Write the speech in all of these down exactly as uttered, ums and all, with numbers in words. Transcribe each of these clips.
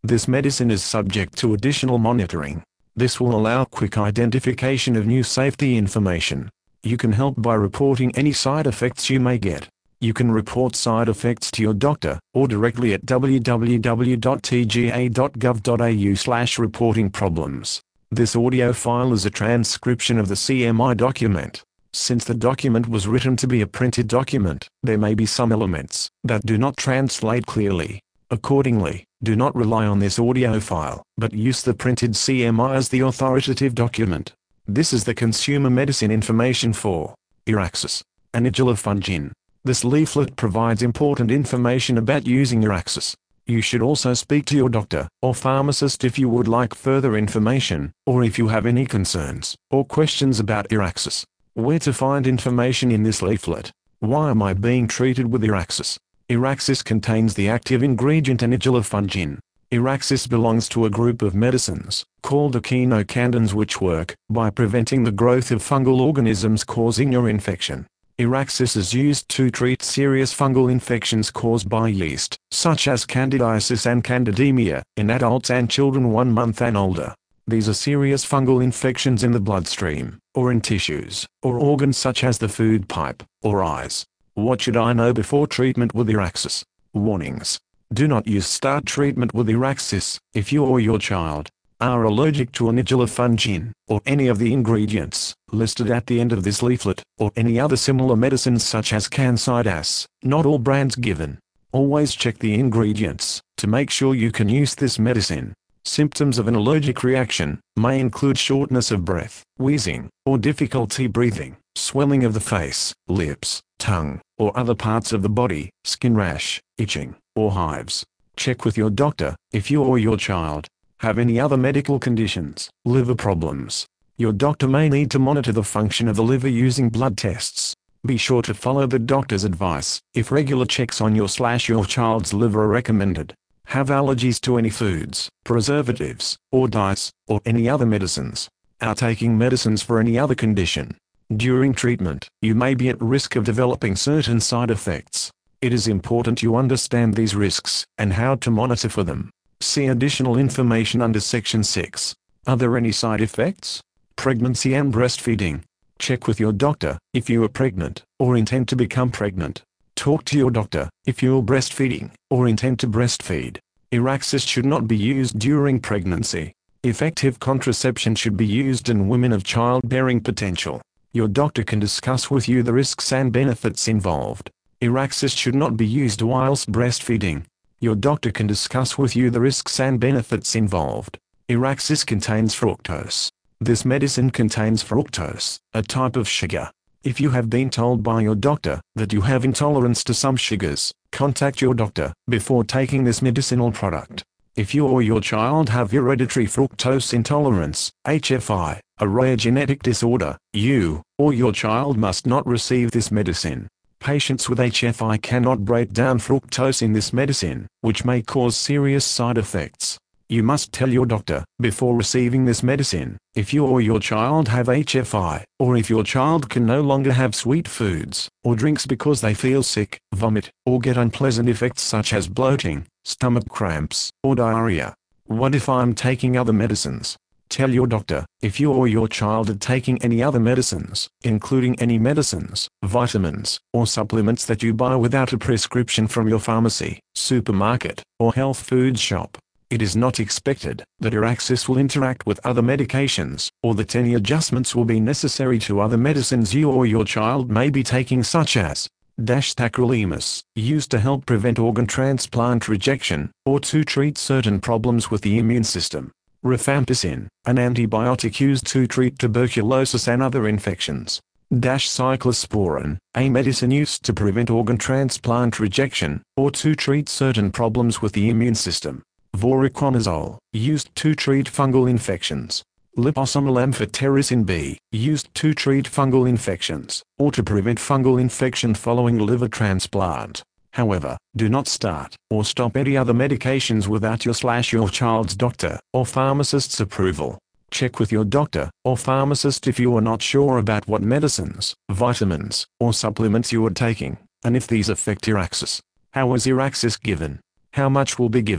This medicine is subject to additional monitoring. This will allow quick identification of new safety information. You can help by reporting any side effects you may get. You can report side effects to your doctor, or directly at w w w dot t g a dot gov dot a u slash reporting problems. This audio file is a transcription of the C M I document. Since the document was written to be a printed document, there may be some elements that do not translate clearly. Accordingly, do not rely on this audio file, but use the printed C M I as the authoritative document. This is the consumer medicine information for Iraxis, Anigilofungin. This leaflet provides important information about using Iraxis. You should also speak to your doctor or pharmacist if you would like further information, or if you have any concerns or questions about Iraxis. Where to find information in this leaflet? Why am I being treated with Iraxis? Iraxis contains the active ingredient Anigilofungin. Iraxis belongs to a group of medicines called echinocandins which work by preventing the growth of fungal organisms causing your infection. Iraxis is used to treat serious fungal infections caused by yeast, such as candidiasis and candidemia, in adults and children one month and older. These are serious fungal infections in the bloodstream, or in tissues, or organs such as the food pipe, or eyes. What should I know before treatment with Iraxis? Warnings. Do not use start treatment with Iraxis if you or your child are allergic to Anigilofungin, or any of the ingredients listed at the end of this leaflet, or any other similar medicines such as Cansidas. Not all brands given. Always check the ingredients to make sure you can use this medicine. Symptoms of an allergic reaction may include shortness of breath, wheezing, or difficulty breathing, swelling of the face, lips, tongue, or other parts of the body, skin rash, itching, or hives. Check with your doctor if you or your child have any other medical conditions. Liver problems. Your doctor may need to monitor the function of the liver using blood tests. Be sure to follow the doctor's advice if regular checks on your slash your child's liver are recommended. Have allergies to any foods, preservatives, or dyes, or any other medicines. Are taking medicines for any other condition. During treatment, you may be at risk of developing certain side effects. It is important you understand these risks and how to monitor for them. See additional information under Section six. Are there any side effects? Pregnancy and breastfeeding. Check with your doctor if you are pregnant or intend to become pregnant. Talk to your doctor if you are breastfeeding or intend to breastfeed. Iraxis should not be used during pregnancy. Effective contraception should be used in women of childbearing potential. Your doctor can discuss with you the risks and benefits involved. Iraxis should not be used whilst breastfeeding. Your doctor can discuss with you the risks and benefits involved. Iraxis contains fructose. This medicine contains fructose, a type of sugar. If you have been told by your doctor that you have intolerance to some sugars, contact your doctor before taking this medicinal product. If you or your child have hereditary fructose intolerance, H F I, a rare genetic disorder, you or your child must not receive this medicine. Patients with H F I cannot break down fructose in this medicine, which may cause serious side effects. You must tell your doctor before receiving this medicine if you or your child have H F I, or if your child can no longer have sweet foods or drinks because they feel sick, vomit, or get unpleasant effects such as bloating, stomach cramps, or diarrhea. What if I'm taking other medicines? Tell your doctor if you or your child are taking any other medicines, including any medicines, vitamins, or supplements that you buy without a prescription from your pharmacy, supermarket, or health food shop. It is not expected that Iraxis will interact with other medications, or that any adjustments will be necessary to other medicines you or your child may be taking such as dash tacrolimus, used to help prevent organ transplant rejection, or to treat certain problems with the immune system. Rifampicin, an antibiotic used to treat tuberculosis and other infections. Dash cyclosporin, a medicine used to prevent organ transplant rejection, or to treat certain problems with the immune system. Voriconazole, used to treat fungal infections. Liposomal amphotericin B, used to treat fungal infections, or to prevent fungal infection following liver transplant. However, do not start or stop any other medications without your slash your child's doctor or pharmacist's approval. Check with your doctor or pharmacist if you are not sure about what medicines, vitamins, or supplements you are taking, and if these affect Iraxis. How is Iraxis given? How much will be given?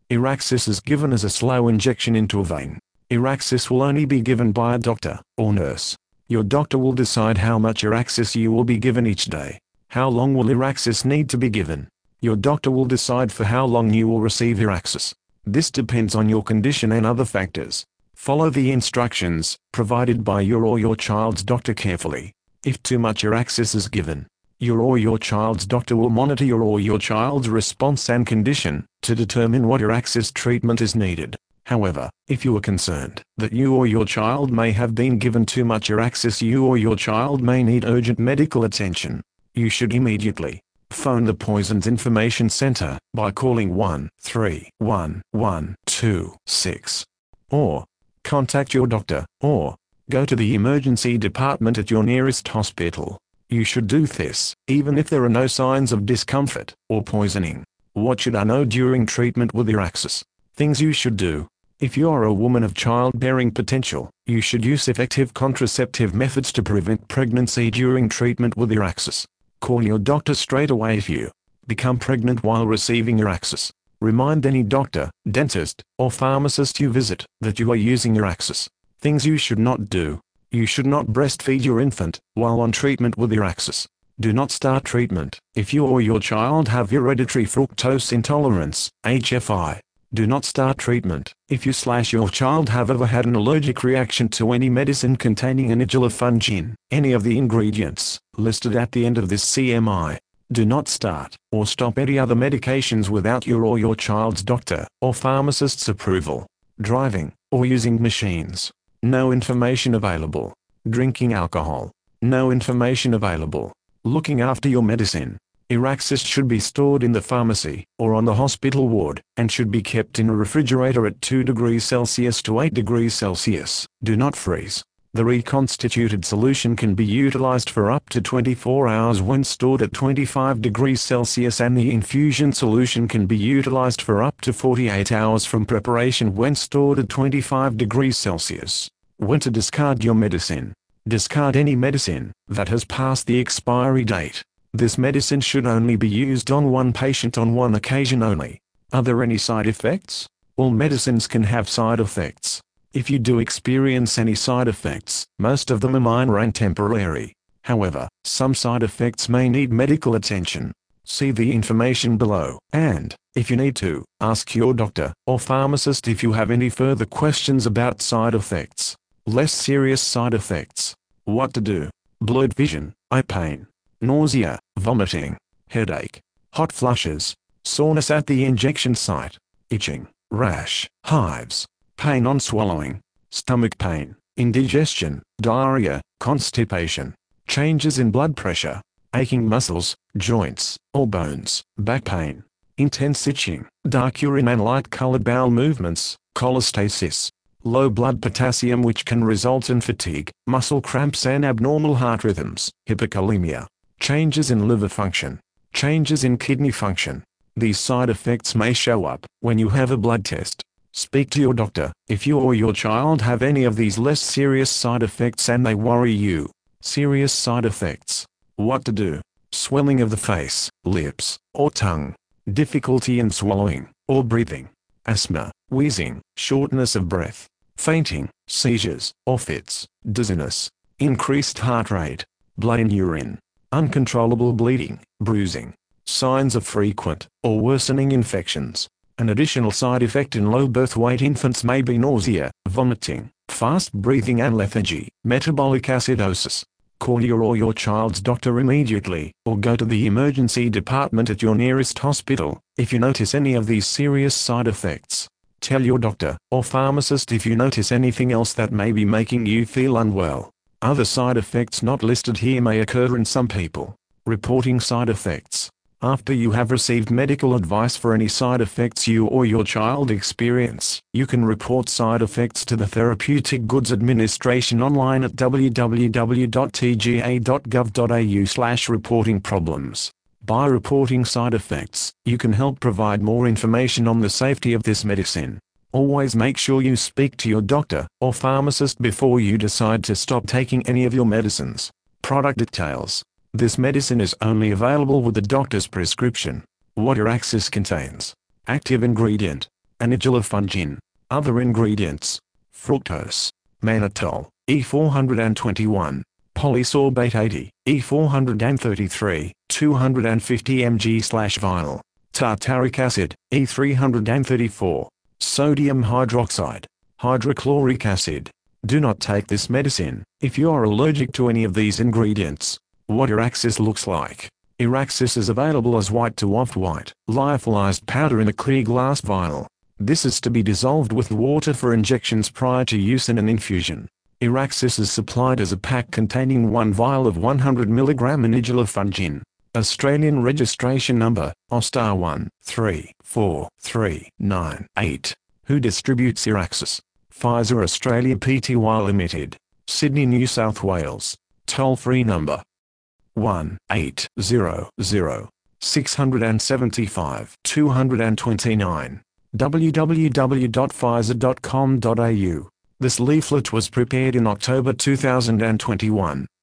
Iraxis is given as a slow injection into a vein. Iraxis will only be given by a doctor or nurse. Your doctor will decide how much Iraxis you will be given each day. How long will Iraxis need to be given? Your doctor will decide for how long you will receive Iraxis. This depends on your condition and other factors. Follow the instructions provided by your or your child's doctor carefully. If too much Iraxis is given, your or your child's doctor will monitor your or your child's response and condition to determine what Iraxis treatment is needed. However, if you are concerned that you or your child may have been given too much Iraxis, you or your child may need urgent medical attention. You should immediately phone the Poisons Information Center by calling one three one one two six, or contact your doctor, or go to the emergency department at your nearest hospital. You should do this even if there are no signs of discomfort or poisoning. What should I know during treatment with Iraxis? Things you should do. If you are a woman of childbearing potential, you should use effective contraceptive methods to prevent pregnancy during treatment with Iraxis. Call your doctor straight away if you become pregnant while receiving Iraxis. Remind any doctor, dentist, or pharmacist you visit that you are using Iraxis. Things you should not do. You should not breastfeed your infant while on treatment with Iraxis. Do not start treatment if you or your child have hereditary fructose intolerance, H F I. Do not start treatment if you slash your child have ever had an allergic reaction to any medicine containing Nigella fungin, any of the ingredients listed at the end of this C M I. Do not start or stop any other medications without your or your child's doctor or pharmacist's approval. Driving or using machines. No information available. Drinking alcohol. No information available. Looking after your medicine. Iraxis should be stored in the pharmacy or on the hospital ward and should be kept in a refrigerator at two degrees Celsius to eight degrees Celsius. Do not freeze. The reconstituted solution can be utilized for up to twenty-four hours when stored at twenty-five degrees Celsius, and the infusion solution can be utilized for up to forty-eight hours from preparation when stored at twenty-five degrees Celsius. When to discard your medicine. Discard any medicine that has passed the expiry date. This medicine should only be used on one patient on one occasion only. Are there any side effects? All medicines can have side effects. If you do experience any side effects, most of them are minor and temporary. However, some side effects may need medical attention. See the information below, and, if you need to, ask your doctor or pharmacist if you have any further questions about side effects. Less serious side effects. What to do? Blurred vision, eye pain, nausea, vomiting, headache, hot flushes, soreness at the injection site, itching, rash, hives, pain on swallowing, stomach pain, indigestion, diarrhea, constipation, changes in blood pressure, aching muscles, joints, or bones, back pain, intense itching, dark urine and light-colored bowel movements, cholestasis, low blood potassium which can result in fatigue, muscle cramps and abnormal heart rhythms, hypokalemia, changes in liver function, changes in kidney function. These side effects may show up when you have a blood test. Speak to your doctor if you or your child have any of these less serious side effects and they worry you. Serious side effects. What to do? Swelling of the face, lips, or tongue. Difficulty in swallowing or breathing. Asthma, wheezing, shortness of breath, fainting, seizures or fits, dizziness, increased heart rate, blood in urine, uncontrollable bleeding, bruising, signs of frequent or worsening infections. An additional side effect in low birth weight infants may be nausea, vomiting, fast breathing and lethargy, metabolic acidosis. Call your or your child's doctor immediately, or go to the emergency department at your nearest hospital if you notice any of these serious side effects. Tell your doctor or pharmacist if you notice anything else that may be making you feel unwell. Other side effects not listed here may occur in some people. Reporting side effects. After you have received medical advice for any side effects you or your child experience, you can report side effects to the Therapeutic Goods Administration online at w w w dot t g a dot gov dot a u slash reporting problems. By reporting side effects, you can help provide more information on the safety of this medicine. Always make sure you speak to your doctor or pharmacist before you decide to stop taking any of your medicines. Product details. This medicine is only available with the doctor's prescription. What Iraxis contains. Active ingredient. Anidulafungin. Other ingredients: fructose, mannitol, E four twenty-one, polysorbate eighty, E four thirty-three, two hundred fifty milligrams/vial, tartaric acid, E three thirty-four, sodium hydroxide, hydrochloric acid. Do not take this medicine if you are allergic to any of these ingredients. What Iraxis looks like. Iraxis is available as white to off-white, lyophilized powder in a clear glass vial. This is to be dissolved with water for injections prior to use in an infusion. Iraxis is supplied as a pack containing one vial of one hundred milligrams Anidulafungin. Australian registration number, O S T A one three four three nine eight. Who distributes Iraxis? Pfizer Australia Pty Limited. Sydney, New South Wales. Toll-free number one eight zero zero, six seven five, two two nine. w w w dot pfizer dot com dot a u. This leaflet was prepared in October two thousand twenty-one.